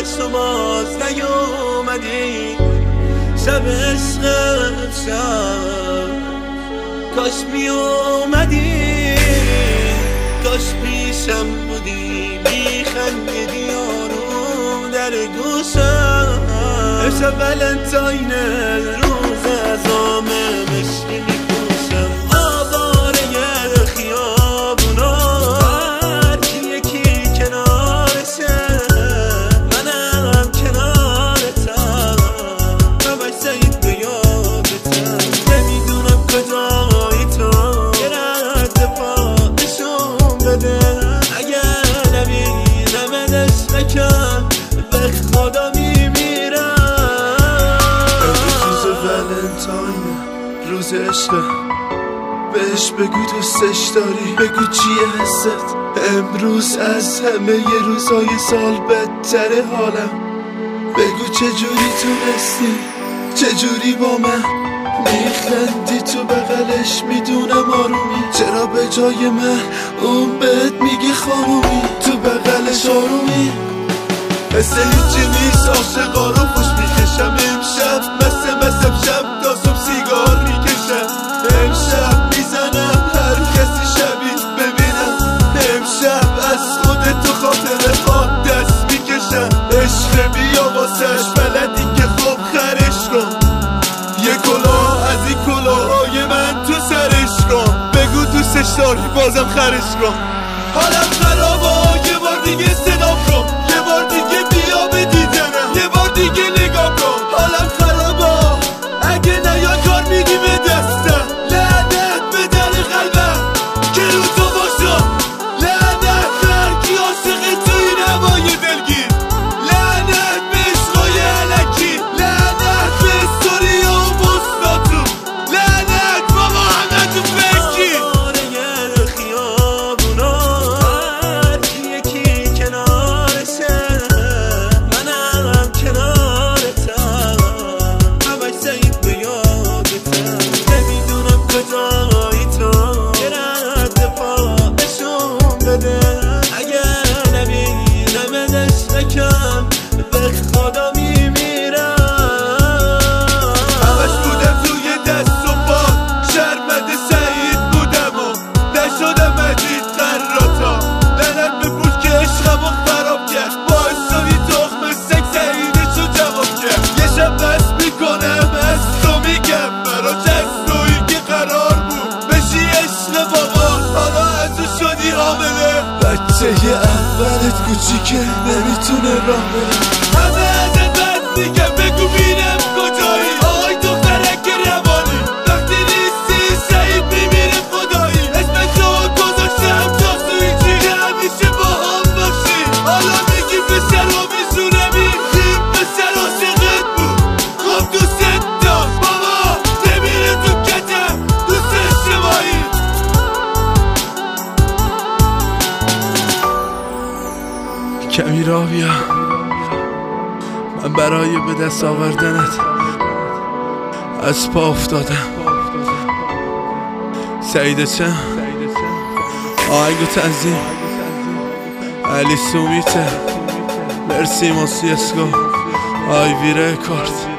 گذشت و باز نیومدی. شب عشقت شب کاش میومدی، کاش پیشم بودی میخندیدی آروم در گوشم. عشق ولنتاین روز ازام مشکی میپوشم. آواره خیابونا هر کی یکی کنارشه، منم کنارتم همش سعید به یادتم. نمیدونم کجایی تو یه رد پا نشون بده، اگر نبینم عشقکم به خدا میمیرم. روز ولنتاین روز عشقه، بهش بگو دوستش داری، بگو چیه حست. امروز از همه ی روزهای سال بدتره حالم. بگو چجوری تونستی، چجوری با من میخندی تو بغلش میدونم آرومی. چرا به جای من اون بهت میگه خانومی، تو بغلش آرومی. مثل هیچی نیست عاشقا رو پوش میکشم. امشب مثل امشب تا صبح سیگار میکشم. امشب میزنم هر کسی شبیه ببینم. امشب از خودتو خاطره ها دست میکشم. عشق بیا واسش بلدی که خوب خرش کن. یه کلاه از این کلاهای من تو سرش کن. بگو دوستش داری بازم خرش کن. حالم خرابه یه بار دیگه صدا کن، یه بار دیگه بیا به دیدنم، یه بار دیگه نگاه کن. حالم خرابه اگه نیا کار میدی به دستم. لعنت به در قلبم که رو تو باشم. لعنت هر کی عاشق تو این هوای دلگیر. لعنت به عشقای علکی، لعنت به استوری و بستاتون. لعنت بابا همه تو فکری. بچه اولت کوچیکه نمیتونه راه بره. همه ازت بد میگم بگو بینم کجایی. آقای دخترک روانی وقتی نیستی سعید میمیره خدایی. اسم تو گذاشتم تا سویچی که همیشه با هم باشی. حالا میگی پسر رو میزونمی، این پسر عاشقت بود خب دوست داشت. بابا نمیره تو کتم دوست اشتباهی. کمی راه بیا، من برای به دست آوردنت از پا افتادم. سعید چم آهنگ و تنظیم علی سومیته، مرسی موسی اسکو آیوی رکورد.